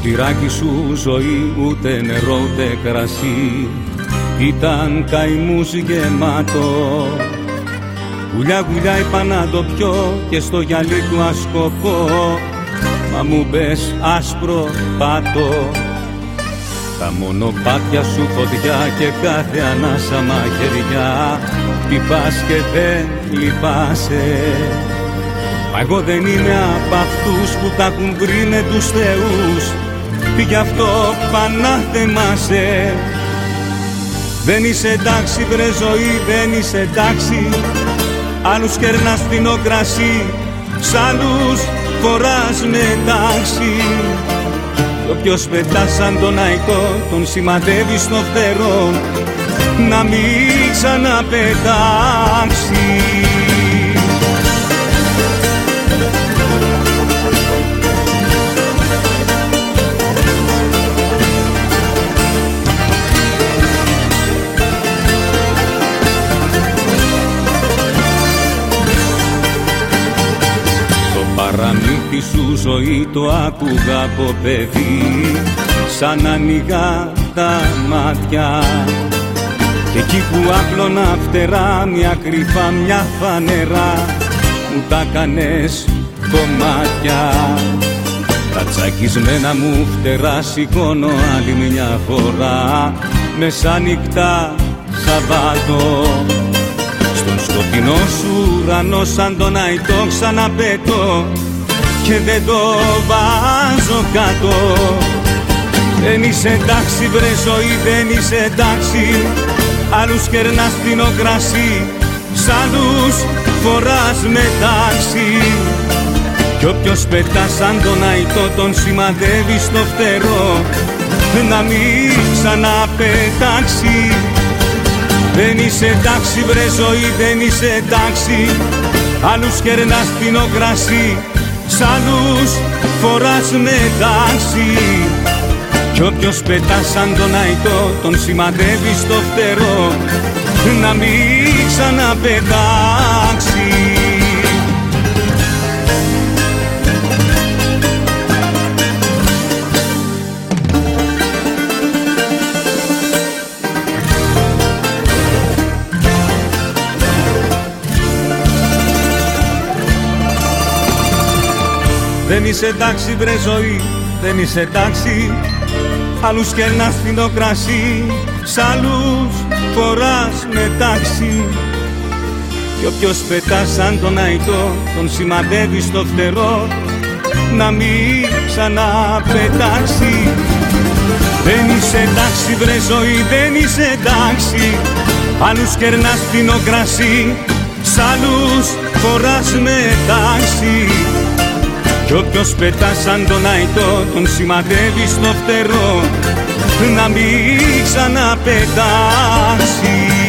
ποτηράκι σου ζωή, ούτε νερό ούτε κρασί, ήταν καημούς γεμάτο. Γουλιά γουλιά είπα να το πιω και στο γυαλί του ασκοπώ, μα μου πες άσπρο πάτο. Τα μονοπάτια σου φωτιά και κάθε ανάσα μαχαιριά, χτυπάς και δεν λυπάσαι. Μα εγώ δεν είμαι απ' αυτούς που τα έχουν βρει με τους θεούς, γι' αυτό πανάθεμάσαι. Δεν είσαι εντάξει βρε ζωή, δεν είσαι εντάξει, άλλους κερνάς φθηνό κρασί, σ' άλλους φοράς μετάξι. Κι όποιος πετά σαν τον αϊτό, τον σημαδεύει στο φτερό, να μην ξαναπετάξει. Παραμύθι σου ζωή το άκουγα από παιδί, σαν ανοιγά τα μάτια. Και εκεί που άπλωνα φτερά, μια κρυφά, μια φανερά, μου τα κάνες κομμάτια. Τα τσακισμένα μου φτερά σηκώνω άλλη μια φορά, μεσάνυχτα Σαββάτο. Στον σκοτεινό σου ουρανό σαν τον αϊτό ξαναπέτω και δεν το βάζω κάτω. Δεν είσαι εντάξει βρε ζωή, δεν είσαι εντάξει, άλλους κερνάς φθηνό κρασί, σ' άλλους φοράς μετάξι. Κι όποιος πετά σαν τον αϊτό, τον σημαδεύει στο φτερό, να μην ξαναπετάξει. Δεν είσαι εντάξει βρε ζωή, δεν είσαι εντάξει, άλλους κερνάς φθηνό κρασί, σ' άλλους φοράς μετάξι. Κι όποιος πετά σαν τον αϊτό, τον σημαδεύει στο φτερό, να μην ξαναπετάξει. Δεν είσαι εντάξει βρε ζωή, δεν είσαι εντάξει, άλλους κερνάς φθηνό κρασί, σ' άλλους φοράς μετάξι. Κι όποιος πετά σαν τον αϊτό, τον σημαδεύει στο φτερό, να μην ξαναπετάξει. Δεν είσαι εντάξει βρε ζωή, δεν είσαι εντάξει, άλλους κερνάς φθηνό κρασί, σ' άλλους φοράς μετάξι. Κι όποιος πετά σαν τον αϊτό, τον σημαδεύει στο φτερό, να μην ξαναπετάξει.